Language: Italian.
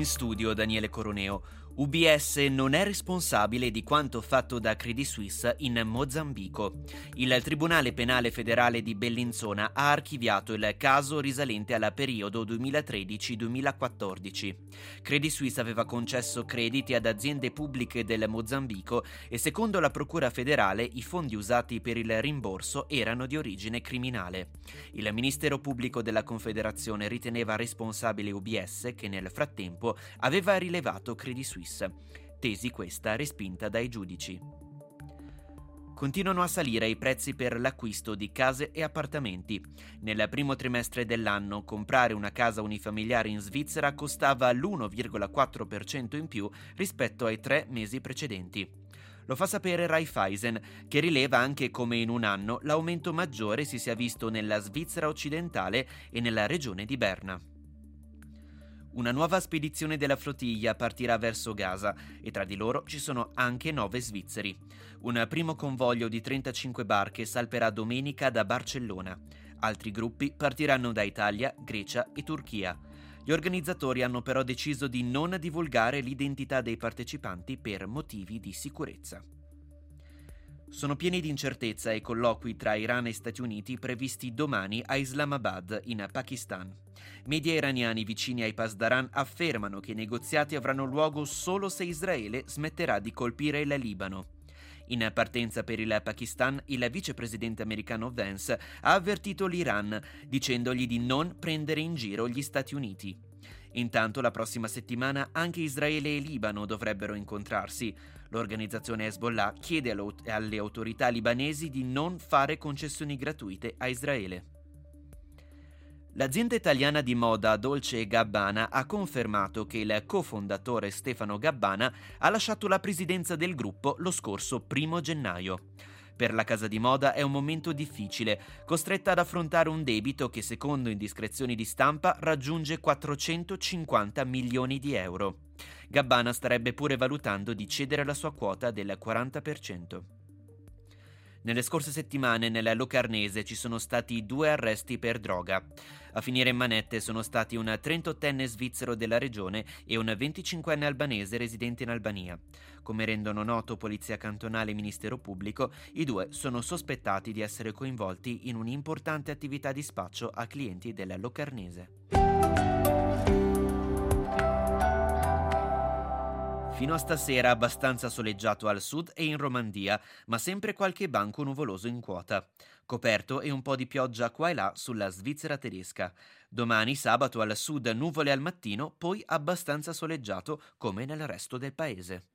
In studio Daniele Coroneo. UBS non è responsabile di quanto fatto da Credit Suisse in Mozambico. Il Tribunale Penale Federale di Bellinzona ha archiviato il caso risalente al periodo 2013-2014. Credit Suisse aveva concesso crediti ad aziende pubbliche del Mozambico e secondo la Procura federale i fondi usati per il rimborso erano di origine criminale. Il Ministero Pubblico della Confederazione riteneva responsabile UBS che nel frattempo aveva rilevato Credit Suisse. Tesi questa respinta dai giudici. Continuano a salire i prezzi per l'acquisto di case e appartamenti. Nel primo trimestre dell'anno comprare una casa unifamiliare in Svizzera costava l'1,4% in più rispetto ai 3 mesi precedenti. Lo fa sapere Raiffeisen, che rileva anche come in un anno l'aumento maggiore si sia visto nella Svizzera occidentale e nella regione di Berna. Una nuova spedizione della flottiglia partirà verso Gaza e tra di loro ci sono anche 9 svizzeri. Un primo convoglio di 35 barche salperà domenica da Barcellona. Altri gruppi partiranno da Italia, Grecia e Turchia. Gli organizzatori hanno però deciso di non divulgare l'identità dei partecipanti per motivi di sicurezza. Sono pieni di incertezza i colloqui tra Iran e Stati Uniti previsti domani a Islamabad, in Pakistan. Media iraniani vicini ai Pasdaran affermano che i negoziati avranno luogo solo se Israele smetterà di colpire il Libano. In partenza per il Pakistan, il vicepresidente americano Vance ha avvertito l'Iran, dicendogli di non prendere in giro gli Stati Uniti. Intanto la prossima settimana anche Israele e Libano dovrebbero incontrarsi. L'organizzazione Hezbollah chiede alle autorità libanesi di non fare concessioni gratuite a Israele. L'azienda italiana di moda Dolce & Gabbana ha confermato che il cofondatore Stefano Gabbana ha lasciato la presidenza del gruppo lo scorso 1 gennaio. Per la casa di moda è un momento difficile, costretta ad affrontare un debito che secondo indiscrezioni di stampa raggiunge 450 milioni di euro. Gabbana starebbe pure valutando di cedere la sua quota del 40%. Nelle scorse settimane nel Locarnese ci sono stati 2 arresti per droga. A finire in manette sono stati un 38enne svizzero della regione e un 25enne albanese residente in Albania. Come rendono noto Polizia Cantonale e Ministero Pubblico, i 2 sono sospettati di essere coinvolti in un'importante attività di spaccio a clienti del Locarnese. Fino a stasera abbastanza soleggiato al sud e in Romandia, ma sempre qualche banco nuvoloso in quota. Coperto e un po' di pioggia qua e là sulla Svizzera tedesca. Domani sabato al sud nuvole al mattino, poi abbastanza soleggiato come nel resto del paese.